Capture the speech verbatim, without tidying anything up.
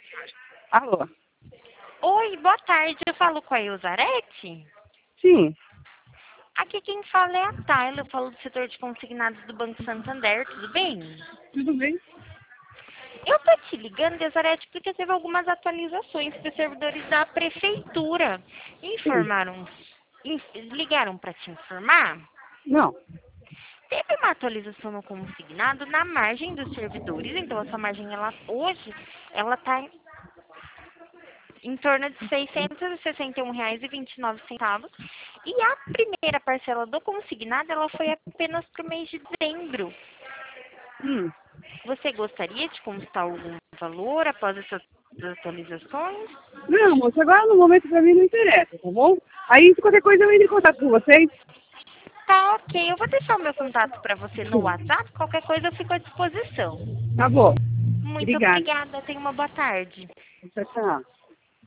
Alô? Oi, boa tarde. Eu falo com a Eusarete? Sim. Aqui quem fala é a Tayla. Eu falo do setor de consignados do Banco Santander. Tudo bem? Tudo bem? Eu tô te ligando, Eusarete, porque teve algumas atualizações dos servidores da prefeitura. Sim. Informaram, in- ligaram para te informar? Não. Teve uma atualização no consignado na margem dos servidores. Então, essa margem, ela, hoje, ela está em torno de seiscentos e sessenta e um reais e vinte e nove centavos. E a primeira parcela do consignado, ela foi apenas para o mês de dezembro. Hum. Você gostaria de constar algum valor após essas atualizações? Não, moça, agora no momento pra mim não interessa, tá bom? Aí, se qualquer coisa, eu entro em contato com vocês. Tá, ok. Eu vou deixar o meu contato para você no Sim. WhatsApp. Qualquer coisa eu fico à disposição. Tá bom. Muito Obrigada. obrigada. Tenha uma boa tarde. Tchau, tchau.